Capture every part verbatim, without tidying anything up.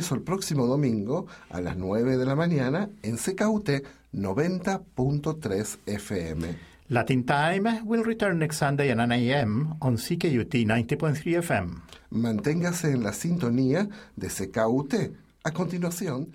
esperamos el próximo domingo a las nueve de la mañana en C K U T noventa punto tres F M. Latin Time will return next Sunday at nine a.m. on C K U T ninety point three F M. Manténgase en la sintonía de C K U T. A continuación...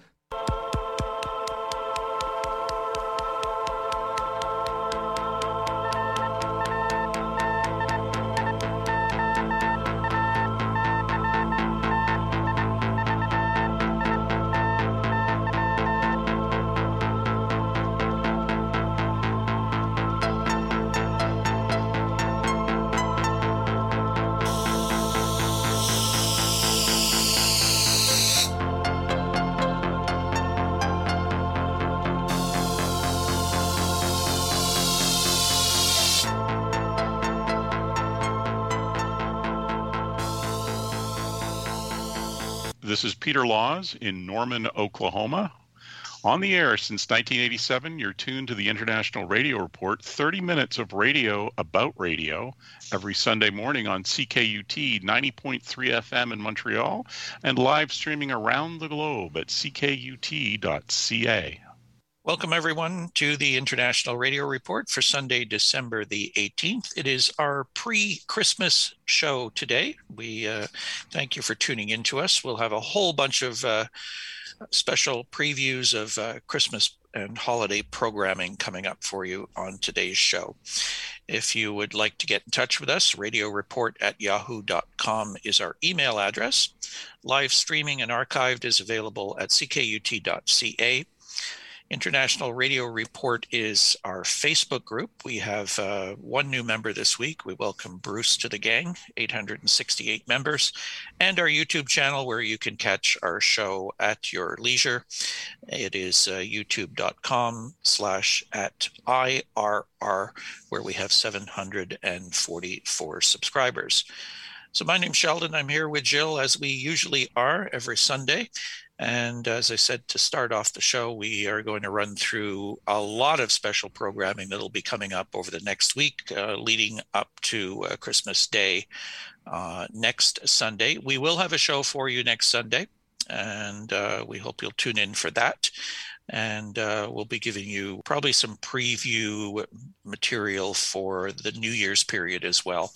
This is Peter Laws in Norman, Oklahoma. On the air since nineteen eighty-seven, you're tuned to the International Radio Report, thirty minutes of radio about radio every Sunday morning on C K U T ninety point three F M in Montreal and live streaming around the globe at C K U T dot C A. Welcome, everyone, to the International Radio Report for Sunday, December the eighteenth. It is our pre-Christmas show today. We uh, thank you for tuning in to us. We'll have a whole bunch of uh, special previews of uh, Christmas and holiday programming coming up for you on today's show. If you would like to get in touch with us, radio report at yahoo dot com is our email address. Live streaming and archived is available at C K U T dot C A. International Radio Report is our Facebook group. We have uh, one new member this week. We welcome Bruce to the gang, eight hundred sixty-eight members, and our YouTube channel where you can catch our show at your leisure. It is uh, youtube dot com slash at I R R, where we have seven hundred forty-four subscribers. So my name's Sheldon. I'm here with Jill, as we usually are every Sunday. And as I said, to start off the show, we are going to run through a lot of special programming that'll be coming up over the next week, uh, leading up to uh, Christmas Day uh, next Sunday. We will have a show for you next Sunday, and uh, we hope you'll tune in for that. And uh, we'll be giving you probably some preview material for the New Year's period as well,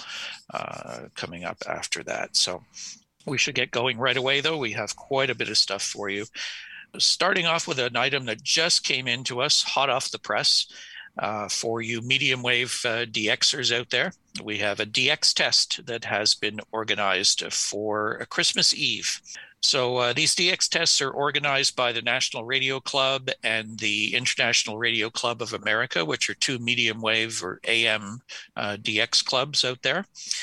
uh, coming up after that. So we should get going right away, though. We have quite a bit of stuff for you. Starting off with an item that just came in to us, hot off the press, uh, for you medium wave uh, D Xers out there. We have a D X test that has been organized for a Christmas Eve. So uh, these D X tests are organized by the National Radio Club and the International Radio Club of America, which are two medium wave or A M uh, D X clubs out there.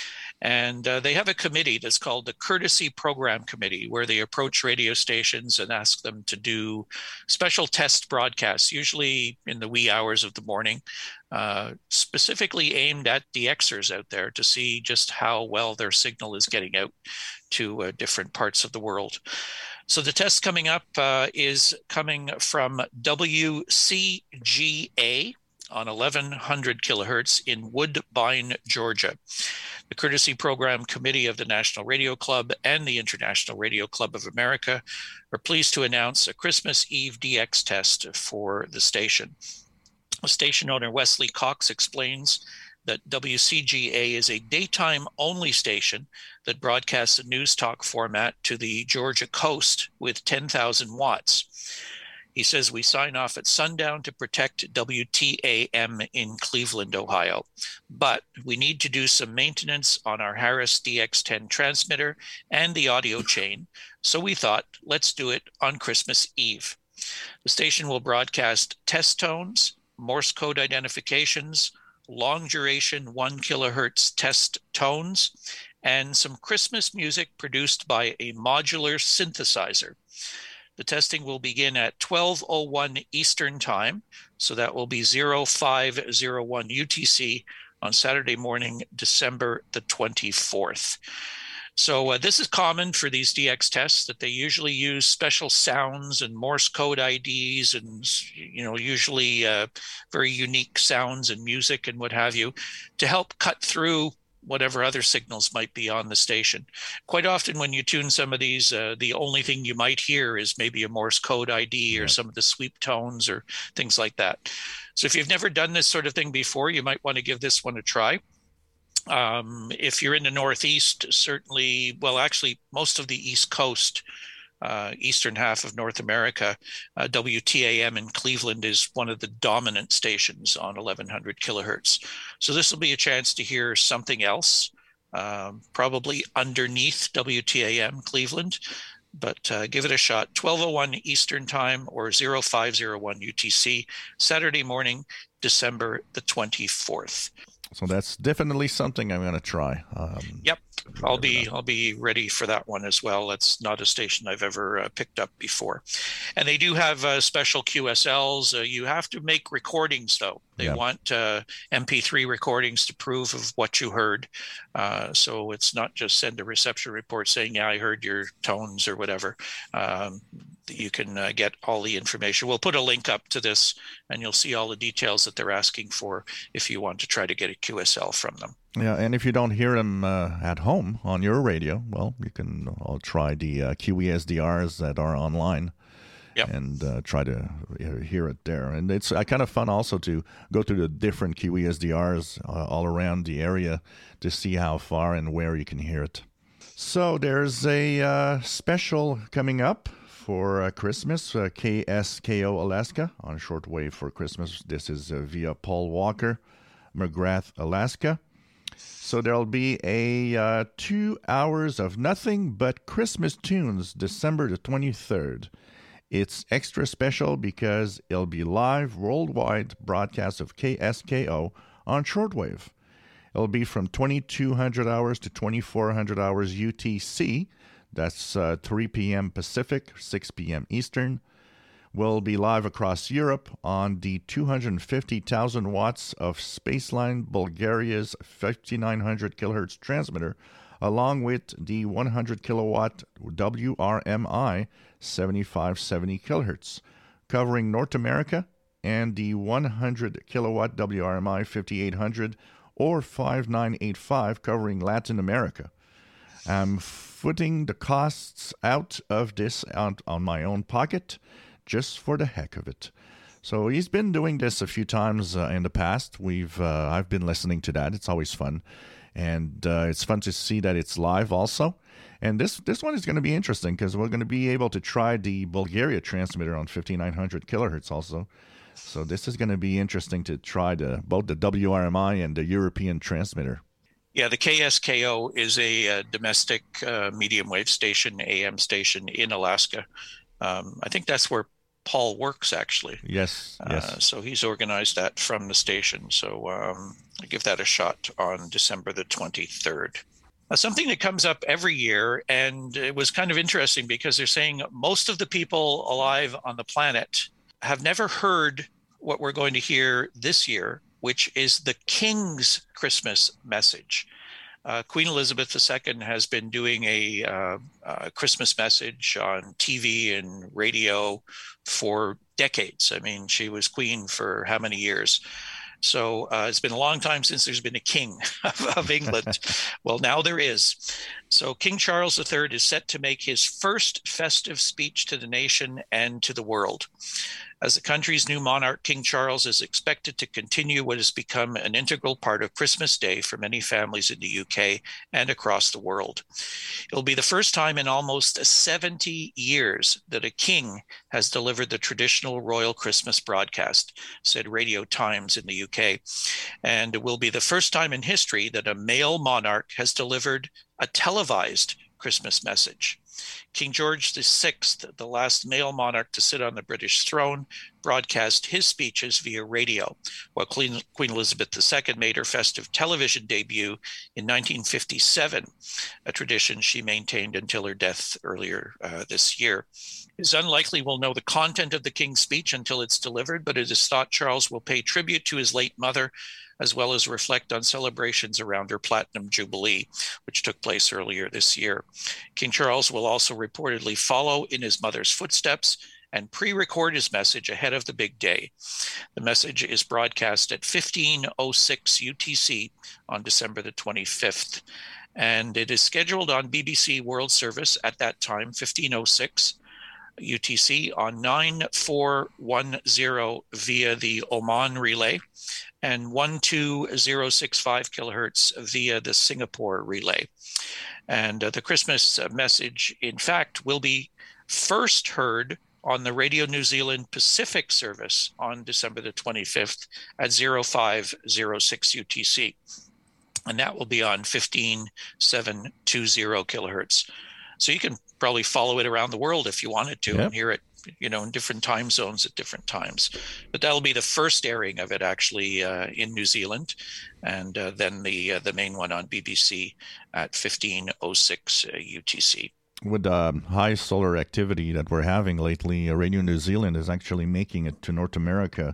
And uh, they have a committee that's called the Courtesy Program Committee, where they approach radio stations and ask them to do special test broadcasts, usually in the wee hours of the morning, uh, specifically aimed at D Xers out there to see just how well their signal is getting out to uh, different parts of the world. So the test coming up uh, is coming from W C G A on eleven hundred kilohertz in Woodbine, Georgia. The Courtesy Program Committee of the National Radio Club and the International Radio Club of America are pleased to announce a Christmas Eve D X test for the station. Station owner Wesley Cox explains that W C G A is a daytime-only station that broadcasts a news talk format to the Georgia coast with ten thousand watts. He says we sign off at sundown to protect W T A M in Cleveland, Ohio. But we need to do some maintenance on our Harris D X ten transmitter and the audio chain. So we thought, let's do it on Christmas Eve. The station will broadcast test tones, Morse code identifications, long duration one kilohertz test tones, and some Christmas music produced by a modular synthesizer. The testing will begin at twelve oh one Eastern Time, so that will be oh five oh one U T C on Saturday morning, December the twenty-fourth. So uh, this is common for these D X tests, that they usually use special sounds and Morse code I Ds and, you know, usually uh, very unique sounds and music and what have you to help cut through whatever other signals might be on the station. Quite often when you tune some of these, uh, the only thing you might hear is maybe a Morse code I D or yeah. some of the sweep tones or things like that. So if you've never done this sort of thing before, you might want to give this one a try. Um, if you're in the Northeast, certainly, well, actually, most of the East Coast, uh, eastern half of North America, uh, W T A M in Cleveland is one of the dominant stations on eleven hundred kilohertz. So this will be a chance to hear something else, um, probably underneath W T A M Cleveland, but uh, give it a shot. twelve oh one Eastern Time or oh five oh one U T C, Saturday morning, December the twenty-fourth. So that's definitely something I'm going to try. Um, yep, I'll be I'll be ready for that one as well. That's not a station I've ever uh, picked up before. And they do have uh, special Q S Ls. Uh, you have to make recordings, though. They yeah. want uh, M P three recordings to prove of what you heard. Uh, so it's not just send a reception report saying, yeah, I heard your tones or whatever. Um, you can uh, get all the information. We'll put a link up to this and you'll see all the details that they're asking for if you want to try to get a Q S L from them. Yeah, and if you don't hear them uh, at home on your radio, well, you can I'll try the uh, Q E S D Rs that are online. Yep. And uh, try to hear it there. And it's uh, kind of fun also to go to the different Q E S D Rs uh, all around the area to see how far and where you can hear it. So there's a uh, special coming up for uh, Christmas, uh, K S K O Alaska on shortwave for Christmas. This is uh, via Paul Walker, McGrath, Alaska. So there'll be a uh, two hours of nothing but Christmas tunes, December the twenty-third. It's extra special because it'll be live worldwide broadcast of K S K O on shortwave. It'll be from twenty-two hundred hours to twenty-four hundred hours U T C. That's uh, three p.m. Pacific, six p.m. Eastern. We'll be live across Europe on the two hundred fifty thousand watts of Spaceline Bulgaria's fifty-nine hundred kilohertz transmitter, along with the one hundred kilowatt W R M I seventy-five seventy kilohertz, covering North America, and the one hundred kilowatt W R M I fifty-eight hundred or fifty-nine eighty-five covering Latin America. I'm footing the costs out of this on, on my own pocket just for the heck of it. So he's been doing this a few times uh, in the past. We've uh, I've been listening to that. It's always fun. And uh, it's fun to see that it's live also. And this this one is going to be interesting because we're going to be able to try the Bulgaria transmitter on fifty-nine hundred kilohertz also. So this is going to be interesting to try the, both the W R M I and the European transmitter. Yeah, the K S K O is a uh, domestic uh, medium wave station, A M station in Alaska. Um, I think that's where Paul works, actually. Yes, yes. Uh, so he's organized that from the station. So um, I give that a shot on December the twenty-third. Uh, something that comes up every year, and it was kind of interesting because they're saying most of the people alive on the planet have never heard what we're going to hear this year, which is the King's Christmas message. Uh, Queen Elizabeth the Second has been doing a, uh, a Christmas message on T V and radio for decades. I mean, she was queen for how many years? So uh, it's been a long time since there's been a king of, of England. Well, now there is. So King Charles the Third is set to make his first festive speech to the nation and to the world. As the country's new monarch, King Charles is expected to continue what has become an integral part of Christmas Day for many families in the U K and across the world. It'll be the first time in almost seventy years that a king has delivered the traditional royal Christmas broadcast, said Radio Times in the U K. And it will be the first time in history that a male monarch has delivered a televised Christmas message. King George the Sixth, the last male monarch to sit on the British throne, broadcast his speeches via radio, while Queen, Queen Elizabeth the Second made her festive television debut in nineteen fifty-seven, a tradition she maintained until her death earlier uh, this year. It's unlikely we'll know the content of the King's speech until it's delivered, but it is thought Charles will pay tribute to his late mother, as well as reflect on celebrations around her Platinum Jubilee, which took place earlier this year. King Charles will also reportedly follow in his mother's footsteps and pre-record his message ahead of the big day. The message is broadcast at fifteen oh six U T C on December the twenty-fifth. And it is scheduled on B B C World Service at that time, fifteen oh six U T C, on nine four one zero via the Oman relay and one two zero six five kilohertz via the Singapore relay. And uh, the Christmas uh, message, in fact, will be first heard on the Radio New Zealand Pacific service on December the twenty-fifth at zero five zero six U T C. And that will be on fifteen seven twenty kilohertz. So you can probably follow it around the world if you wanted to, yep, and hear it, you know, in different time zones at different times. But that'll be the first airing of it actually uh, in New Zealand, and uh, then the uh, the main one on B B C at fifteen oh six uh, U T C. With uh, high solar activity that we're having lately, uh, Radio New Zealand is actually making it to North America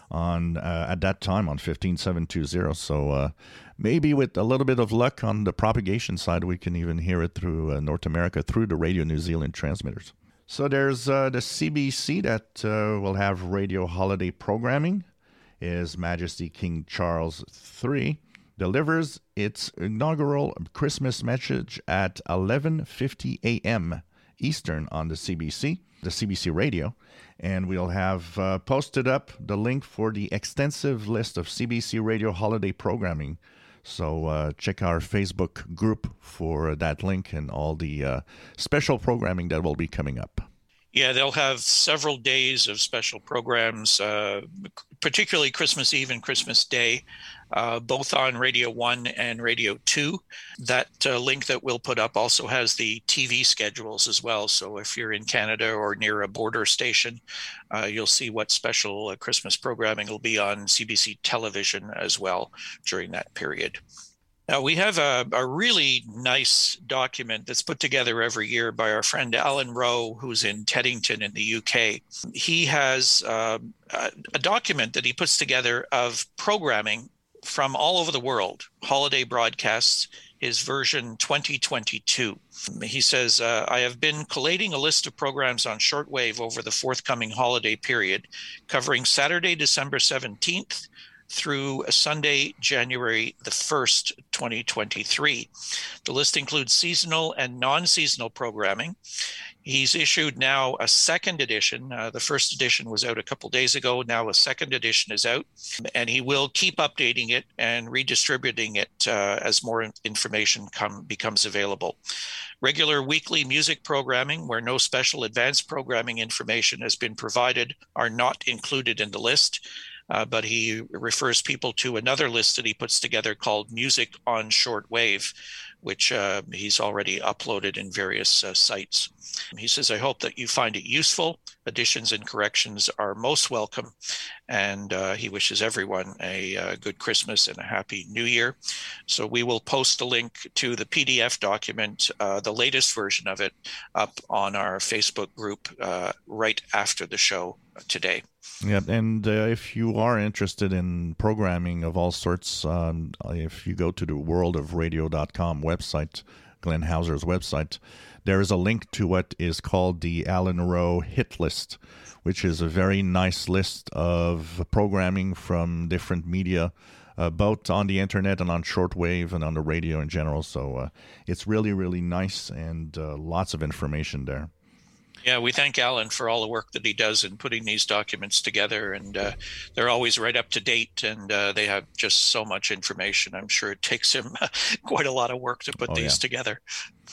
on uh, at that time on fifteen seven twenty. So uh, maybe with a little bit of luck on the propagation side, we can even hear it through uh, North America through the Radio New Zealand transmitters. So there's uh, the C B C that uh, will have radio holiday programming. His Majesty King Charles the Third delivers its inaugural Christmas message at eleven fifty a.m. Eastern on the C B C, the C B C radio. And we'll have uh, posted up the link for the extensive list of C B C radio holiday programming. So uh, check our Facebook group for that link and all the uh, special programming that will be coming up. Yeah, they'll have several days of special programs, uh, particularly Christmas Eve and Christmas Day, uh, both on Radio one and Radio two. That uh, link that we'll put up also has the T V schedules as well. So if you're in Canada or near a border station, uh, you'll see what special uh, Christmas programming will be on C B C television as well during that period. Now, we have a, a really nice document that's put together every year by our friend Alan Rowe, who's in Teddington in the U K. He has uh, a, a document that he puts together of programming from all over the world, holiday broadcasts, his version twenty twenty-two. He says, uh, I have been collating a list of programs on shortwave over the forthcoming holiday period, covering Saturday, December seventeenth, through Sunday, January the first, twenty twenty-three. The list includes seasonal and non-seasonal programming. He's issued now a second edition. Uh, the first edition was out a couple days ago. Now a second edition is out, and he will keep updating it and redistributing it uh, as more information come, becomes available. Regular weekly music programming, where no special advanced programming information has been provided, are not included in the list. Uh, but he refers people to another list that he puts together called Music on Shortwave, which uh, he's already uploaded in various uh, sites. He says, I hope that you find it useful. Additions and corrections are most welcome. And uh, he wishes everyone a uh, good Christmas and a happy New Year. So we will post a link to the P D F document, uh, the latest version of it, up on our Facebook group uh, right after the show today. Yeah, and uh, if you are interested in programming of all sorts, um, if you go to the world of radio dot com website, Glenn Hauser's website, there is a link to what is called the Alan Rowe Hit List, which is a very nice list of programming from different media, uh, both on the internet and on shortwave and on the radio in general. So uh, it's really, really nice and uh, lots of information there. Yeah, we thank Alan for all the work that he does in putting these documents together, and uh, they're always right up to date, and uh, they have just so much information. I'm sure it takes him quite a lot of work to put oh, these yeah. together.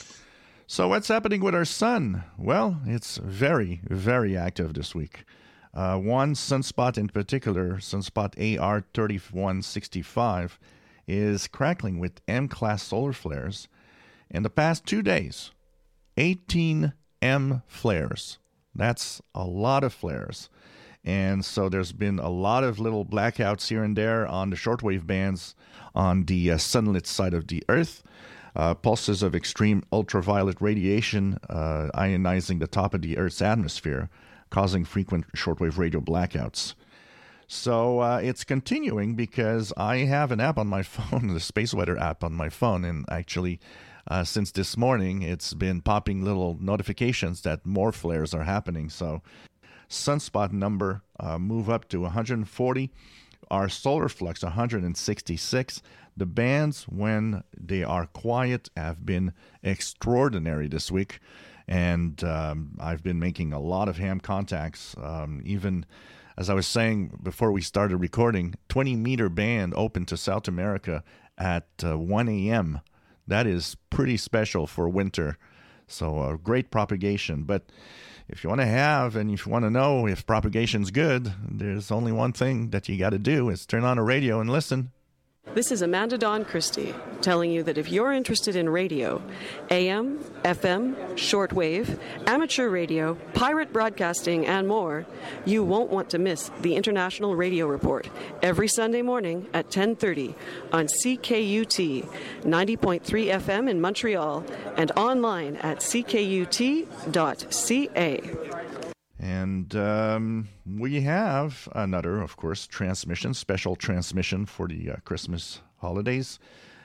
So what's happening with our sun? Well, it's very, very active this week. Uh, one sunspot in particular, sunspot A R thirty-one sixty-five, is crackling with M-class solar flares. In the past two days, eighteen M flares. That's a lot of flares. And so there's been a lot of little blackouts here and there on the shortwave bands on the uh, sunlit side of the Earth. Uh, pulses of extreme ultraviolet radiation uh, ionizing the top of the Earth's atmosphere, causing frequent shortwave radio blackouts. So uh, it's continuing because I have an app on my phone, the Space Weather app on my phone, and actually Uh, since this morning, it's been popping little notifications that more flares are happening. So sunspot number uh, move up to one hundred forty. Our solar flux, one hundred sixty-six. The bands, when they are quiet, have been extraordinary this week. And um, I've been making a lot of ham contacts. Um, even, as I was saying before we started recording, twenty-meter band open to South America at uh, one a.m. That is pretty special for winter. So uh, great propagation. But if you want to have and if you want to know if propagation's good, there's only one thing that you got to do is turn on a radio and listen. This is Amanda Dawn Christie telling you that if you're interested in radio, A M, F M, shortwave, amateur radio, pirate broadcasting, and more, you won't want to miss the International Radio Report every Sunday morning at ten thirty on C K U T ninety point three F M in Montreal and online at c k u t dot c a. And um, we have another, of course, transmission, special transmission for the uh, Christmas holidays.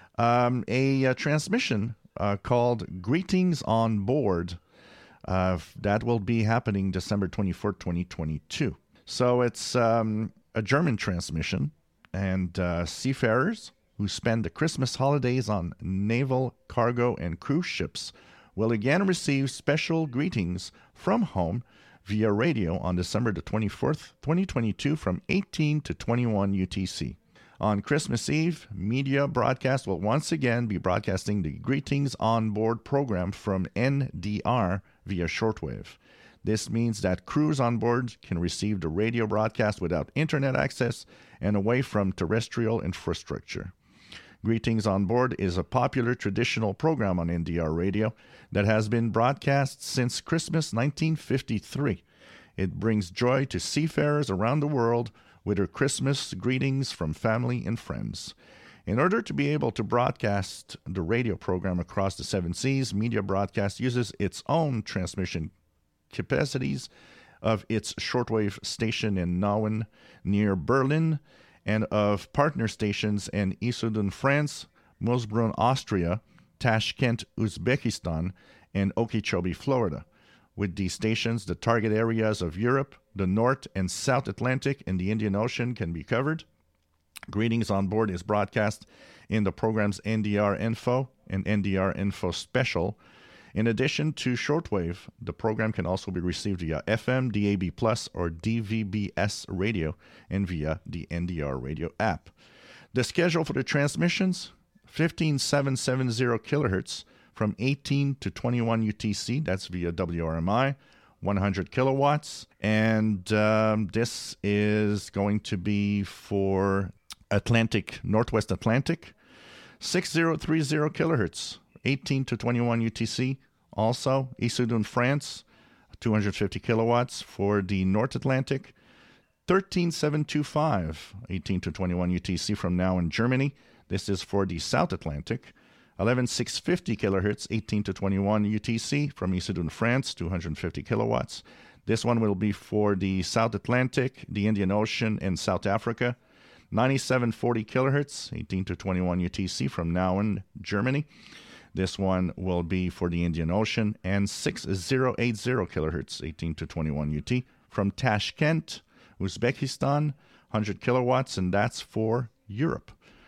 Um, a, a transmission uh, called Greetings on Board. Uh, that will be happening December twenty-fourth, twenty twenty-two. So it's um, a German transmission, and uh, seafarers who spend the Christmas holidays on naval, cargo, and cruise ships will again receive special greetings from home via radio on December the twenty-fourth, twenty twenty-two from eighteen to twenty-one U T C. On Christmas Eve, Media Broadcast will once again be broadcasting the Greetings on Board program from N D R via shortwave. This means that crews on board can receive the radio broadcast without internet access and away from terrestrial infrastructure. Greetings on Board is a popular traditional program on N D R radio that has been broadcast since Christmas nineteen fifty-three. It brings joy to seafarers around the world with her Christmas greetings from family and friends. In order to be able to broadcast the radio program across the seven seas, Media Broadcast uses its own transmission capacities of its shortwave station in Nauen near Berlin, and of partner stations in Issoudun, France, Moosbrunn, Austria, Tashkent, Uzbekistan, and Okeechobee, Florida. With these stations, the target areas of Europe, the North and South Atlantic, and the Indian Ocean can be covered. Greetings on Board is broadcast in the programs N D R Info and N D R Info Special. In addition to shortwave, the program can also be received via F M, D A B plus, or D V B S radio, and via the N D R radio app. The schedule for the transmissions, fifteen thousand seven hundred seventy kilohertz from eighteen to twenty-one U T C, that's via W R M I, one hundred kilowatts, and um, this is going to be for Atlantic, Northwest Atlantic, six thousand thirty kilohertz, eighteen to twenty-one U T C. Also, Issoudun, France, two hundred fifty kilowatts for the North Atlantic. thirteen thousand seven hundred twenty-five, eighteen to twenty-one U T C from now in Germany. This is for the South Atlantic. eleven thousand six hundred fifty kilohertz, eighteen to twenty-one U T C from Issoudun, France, two hundred fifty kilowatts. This one will be for the South Atlantic, the Indian Ocean, and South Africa. nine thousand seven hundred forty kilohertz, eighteen to twenty-one U T C from now in Germany. This one will be for the Indian Ocean, and six thousand eighty kilohertz, eighteen to twenty-one U T from Tashkent, Uzbekistan, one hundred kilowatts, and that's for Europe.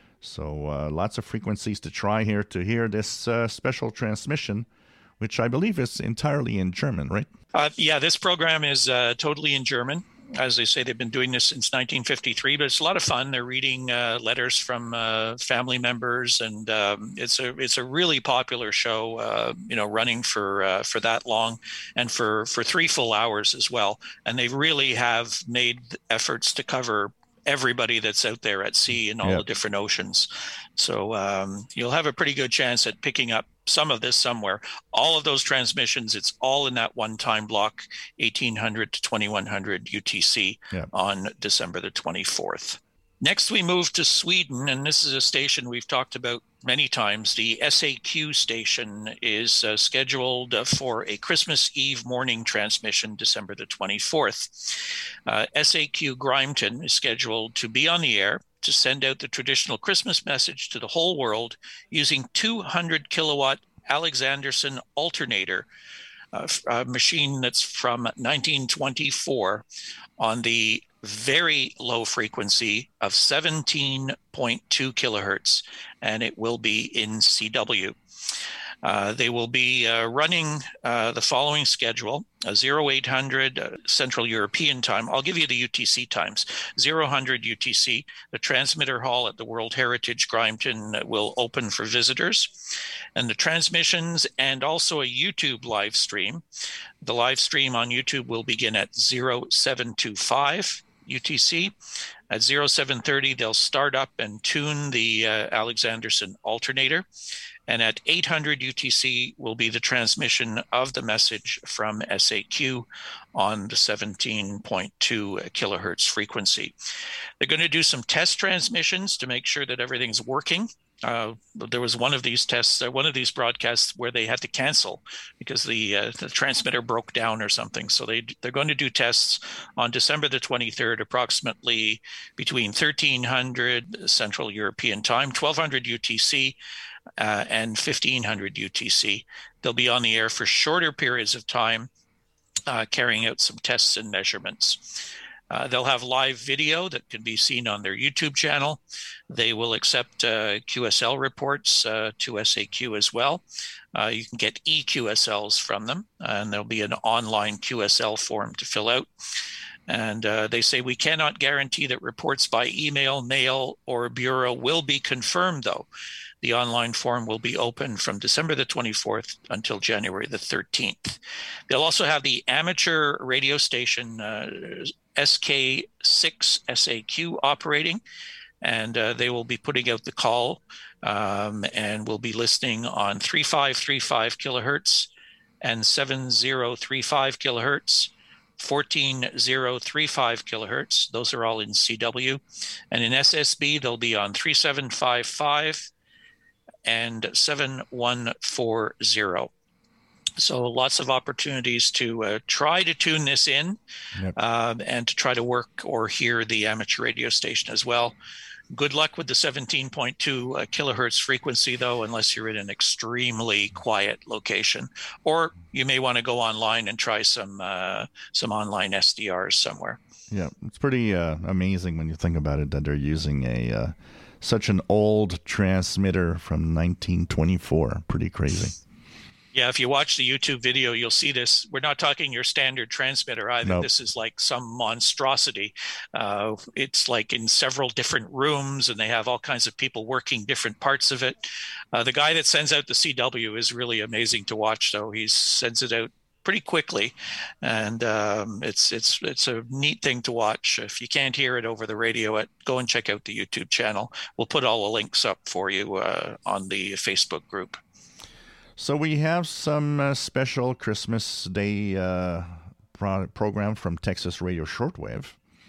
So uh, lots of frequencies to try here to hear this uh, special transmission, which I believe is entirely in German, right? Uh, yeah, this program is uh, totally in German. As they say, they've been doing this since nineteen fifty-three, but it's a lot of fun. They're reading uh, letters from uh, family members, and um, it's a it's a really popular show. Uh, you know, running for uh, for that long, and for for three full hours as well. And they really have made efforts to cover everybody that's out there at sea in all yep. the different oceans. So um, you'll have a pretty good chance at picking up some of this somewhere. All of those transmissions, it's all in that one time block, eighteen hundred to twenty-one hundred U T C yep. on December the twenty-fourth. Next, we move to Sweden, and this is a station we've talked about many times. The S A Q station is uh, scheduled uh, for a Christmas Eve morning transmission, December the twenty-fourth. Uh, S A Q Grimeton is scheduled to be on the air to send out the traditional Christmas message to the whole world using two hundred kilowatt Alexanderson alternator a, a machine that's from nineteen twenty-four on the very low frequency of seventeen point two kilohertz, and it will be in C W. Uh, they will be uh, running uh, the following schedule: uh, zero eight hundred uh, Central European Time. I'll give you the U T C times. zero hundred U T C, the transmitter hall at the World Heritage Grimton will open for visitors. And the transmissions and also a YouTube live stream. The live stream on YouTube will begin at zero seven two five U T C. At zero seven thirty, they'll start up and tune the uh, Alexanderson alternator. And at eight hundred U T C will be the transmission of the message from S A Q on the seventeen point two kilohertz frequency. They're going to do some test transmissions to make sure that everything's working. Uh, there was one of these tests, uh, one of these broadcasts where they had to cancel because the uh, the transmitter broke down or something. So they they're going to do tests on December the twenty-third, approximately between thirteen hundred Central European Time, twelve hundred U T C, uh, and fifteen hundred U T C. They'll be on the air for shorter periods of time, uh, carrying out some tests and measurements. Uh, they'll have live video that can be seen on their YouTube channel. They will accept uh, Q S L reports uh, to S A Q as well. Uh, you can get e Q S Ls from them, and there'll be an online Q S L form to fill out. And uh, they say, we cannot guarantee that reports by email, mail, or bureau will be confirmed, though. The online form will be open from December the twenty-fourth until January the thirteenth. They'll also have the amateur radio station uh, S K six S A Q operating, and uh, they will be putting out the call um, and will be listening on three five three five kilohertz and seven zero three five kilohertz, fourteen zero three five kilohertz. Those are all in C W. And in S S B, they'll be on three seven five five and seven one four zero. So lots of opportunities to uh, try to tune this in, yep. um, and to try to work or hear the amateur radio station as well. Good luck with the seventeen point two uh, kilohertz frequency, though, unless you're in an extremely quiet location. Or you may want to go online and try some uh, some online S D Rs somewhere. Yeah, it's pretty uh, amazing when you think about it that they're using a uh, such an old transmitter from nineteen twenty-four. Pretty crazy. Yeah, if you watch the YouTube video, you'll see this. We're not talking your standard transmitter either. Nope. This is like some monstrosity. Uh, it's like in several different rooms, and they have all kinds of people working different parts of it. Uh, the guy that sends out the C W is really amazing to watch, though. He sends it out pretty quickly, and um, it's it's it's a neat thing to watch. If you can't hear it over the radio, at, go and check out the YouTube channel. We'll put all the links up for you uh, on the Facebook group. So we have some uh, special Christmas Day uh, pro- program from Texas Radio Shortwave.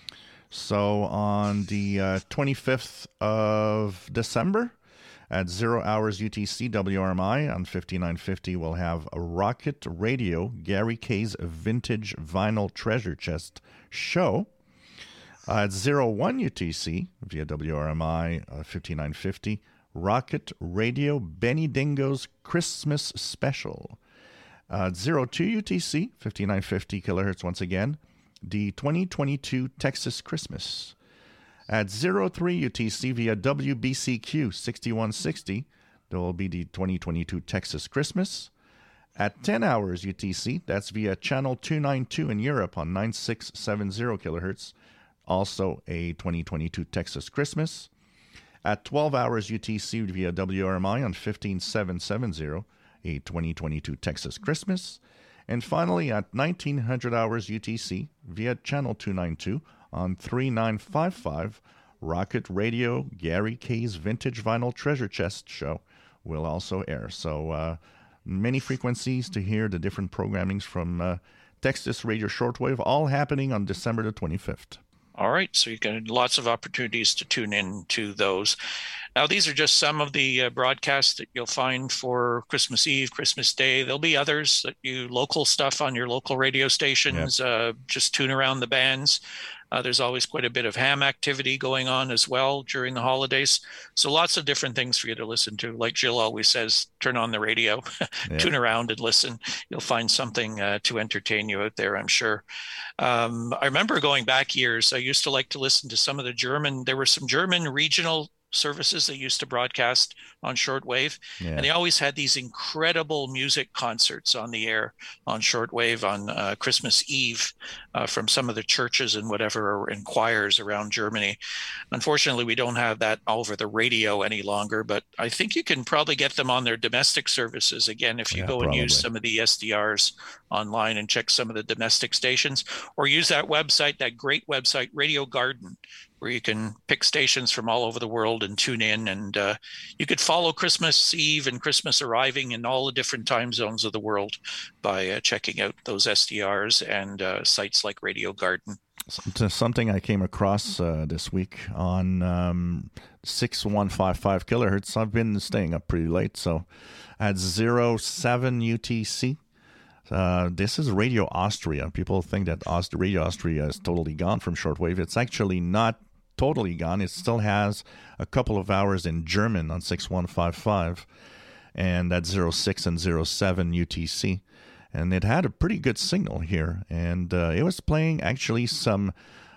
So on the uh, twenty-fifth of December at zero hours U T C, W R M I on fifty-nine fifty, we'll have a Rocket Radio, Gary K's Vintage Vinyl Treasure Chest show. Uh, at zero one U T C via W R M I uh, fifty-nine fifty, Rocket Radio Benny Dingo's Christmas Special. Uh, zero two U T C, fifty-nine fifty kilohertz once again, the twenty twenty-two Texas Christmas. At zero three U T C via W B C Q sixty-one sixty, there will be the twenty twenty-two Texas Christmas. At ten hours U T C, that's via channel two ninety-two in Europe on ninety-six seventy kilohertz, also a twenty twenty-two Texas Christmas. At twelve hours U T C via W R M I on fifteen seven seventy, a twenty twenty-two Texas Christmas. And finally, at nineteen hundred hours U T C via channel two ninety-two on thirty-nine fifty-five, Rocket Radio Gary K's Vintage Vinyl Treasure Chest show will also air. So uh, many frequencies to hear the different programmings from uh, Texas Radio Shortwave, all happening on December the twenty-fifth. All right, so you've got lots of opportunities to tune in to those. Now, these are just some of the uh, broadcasts that you'll find for Christmas Eve, Christmas Day. There'll be others that you local stuff on your local radio stations. Yep. Uh, just tune around the bands. Uh, there's always quite a bit of ham activity going on as well during the holidays. So lots of different things for you to listen to. Like Jill always says, turn on the radio, yeah. tune around and listen. You'll find something uh, to entertain you out there, I'm sure. Um, I remember going back years, I used to like to listen to some of the German, there were some German regional services that used to broadcast on shortwave, yeah. and they always had these incredible music concerts on the air on shortwave on uh, Christmas Eve uh, from some of the churches and whatever and choirs around Germany. Unfortunately, we don't have that over the radio any longer, but I think you can probably get them on their domestic services again if you yeah, go and probably. use some of the S D Rs online and check some of the domestic stations, or use that website, that great website, Radio Garden, where you can pick stations from all over the world and tune in. And uh, you could follow Christmas Eve and Christmas arriving in all the different time zones of the world by uh, checking out those S D Rs and uh, sites like Radio Garden. Something I came across uh, this week on um, six one five five kilohertz. I've been staying up pretty late, so at zero seven U T C. Uh, this is Radio Austria. People think that Aust- Radio Austria is totally gone from shortwave. It's actually not totally gone. It still has a couple of hours in German on six one five five, and that's zero six and zero seven U T C. And it had a pretty good signal here, and uh, it was playing actually some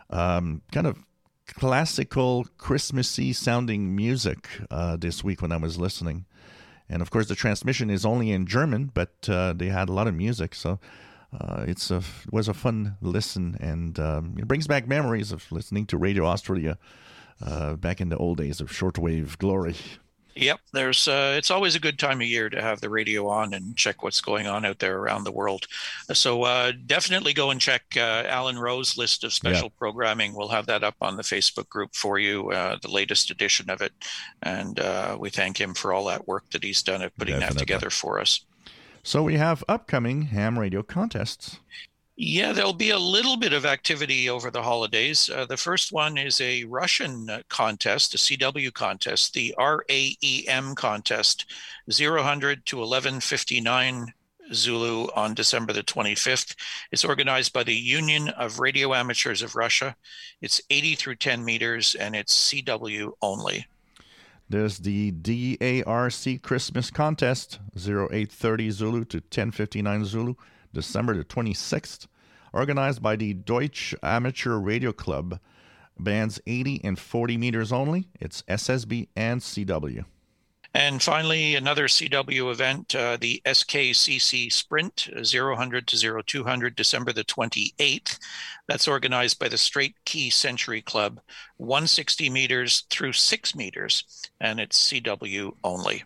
um, kind of classical Christmassy sounding music uh, this week when I was listening. And of course, the transmission is only in German, but uh, they had a lot of music, so uh, it's a it was a fun listen, and um, it brings back memories of listening to Radio Austria uh, back in the old days of shortwave glory. Yep, there's. Uh, it's always a good time of year to have the radio on and check what's going on out there around the world. So uh, definitely go and check uh, Alan Rowe's list of special yep. programming. We'll have that up on the Facebook group for you, uh, the latest edition of it. And uh, we thank him for all that work that he's done at putting definitely. that together for us. So we have upcoming ham radio contests. Yeah, there'll be a little bit of activity over the holidays. Uh, the first one is a Russian contest, a C W contest, the R A E M contest, zero hundred to eleven fifty-nine Zulu on December the twenty-fifth. It's organized by the Union of Radio Amateurs of Russia. It's eighty through ten meters, and it's C W only. There's the D A R C Christmas contest, zero eight thirty Zulu to ten fifty-nine Zulu. December the twenty-sixth, organized by the Deutsche Amateur Radio Club, bands eighty and forty meters only. It's S S B and C W. And finally, another C W event, uh, the S K C C Sprint, zero hundred to zero two hundred, December the twenty-eighth. That's organized by the Straight Key Century Club, one hundred sixty meters through six meters, and it's C W only.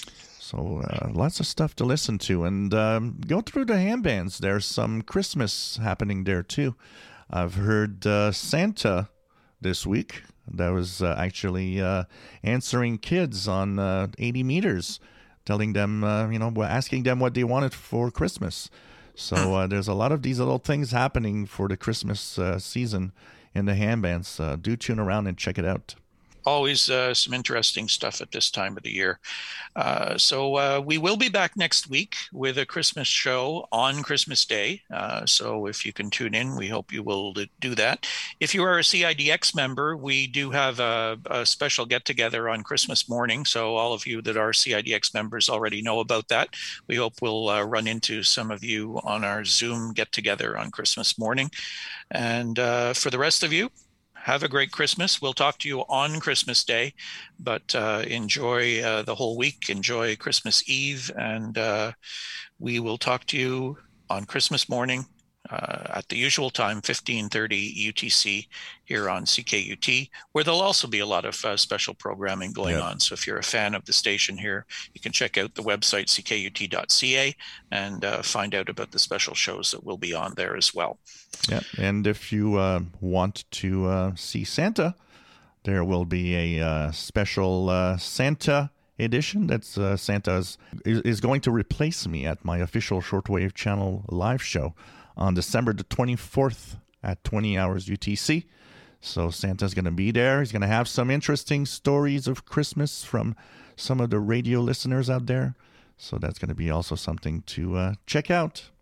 So uh, lots of stuff to listen to, and um, go through the ham bands. There's some Christmas happening there too. I've heard uh, Santa this week. That was uh, actually uh, answering kids on uh, eighty meters, telling them, uh, you know, asking them what they wanted for Christmas. So uh, there's a lot of these little things happening for the Christmas uh, season in the ham bands. Uh, do tune around and check it out. Always uh, some interesting stuff at this time of the year. Uh, so uh, we will be back next week with a Christmas show on Christmas Day. Uh, so if you can tune in, we hope you will do that. If you are a C I D X member, we do have a, a special get-together on Christmas morning. So all of you that are C I D X members already know about that. We hope we'll uh, run into some of you on our Zoom get-together on Christmas morning. And uh, for the rest of you, have a great Christmas. We'll talk to you on Christmas Day, but uh, enjoy uh, the whole week. Enjoy Christmas Eve, and uh, we will talk to you on Christmas morning uh, at the usual time, fifteen thirty U T C here on C K U T, where there'll also be a lot of uh, special programming going yep. on. So if you're a fan of the station here, you can check out the website c k u t dot c a and uh, find out about the special shows that will be on there as well. Yeah, and if you uh, want to uh, see Santa, there will be a uh, special uh, Santa edition. That's uh, Santa's is, is going to replace me at my official Shortwave Channel live show on December the twenty-fourth at twenty hours U T C. So Santa's going to be there. He's going to have some interesting stories of Christmas from some of the radio listeners out there. So that's going to be also something to uh, check out.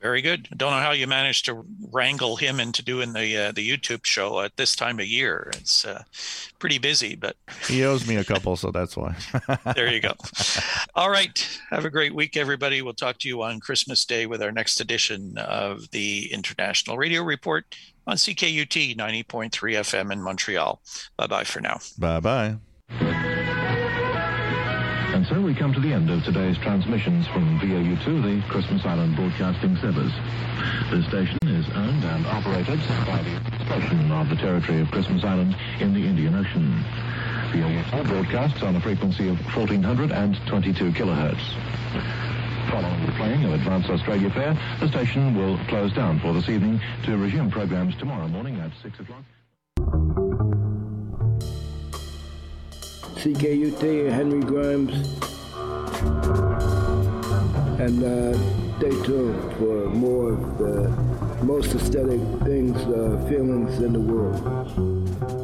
Very good. Don't know how you managed to wrangle him into doing the uh, the YouTube show at this time of year. It's uh, pretty busy, but he owes me a couple, so that's why. There you go. All right. Have a great week, everybody. We'll talk to you on Christmas Day with our next edition of the International Radio Report on C K U T ninety point three F M in Montreal. Bye-bye for now. Bye-bye. And so we come to the end of today's transmissions from V O U two, the Christmas Island Broadcasting Service. This station is owned and operated by the station of the territory of Christmas Island in the Indian Ocean. V O U two broadcasts on a frequency of fourteen twenty-two kilohertz. Following the playing of Advance Australia Fair, the station will close down for this evening to resume programs tomorrow morning at six o'clock. C K U T, Henry Grimes, and uh, stay tuned for more of the most aesthetic things, uh, feelings in the world.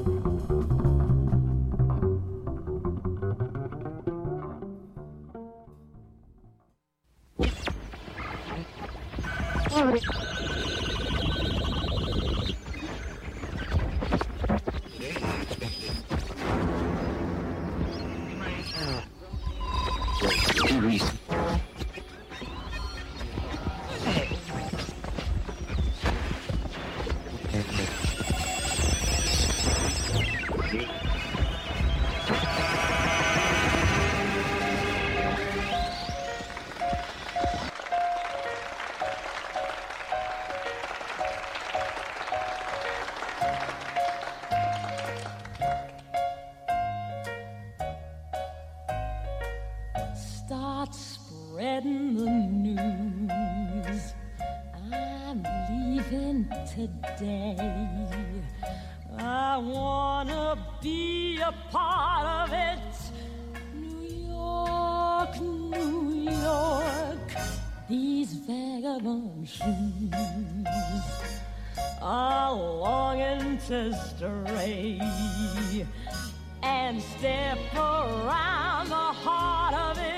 Start spreading the news. I'm leaving today. I wanna be a part of it. New York, New York, these vagabond shoes are longing to stray and step around the heart of it.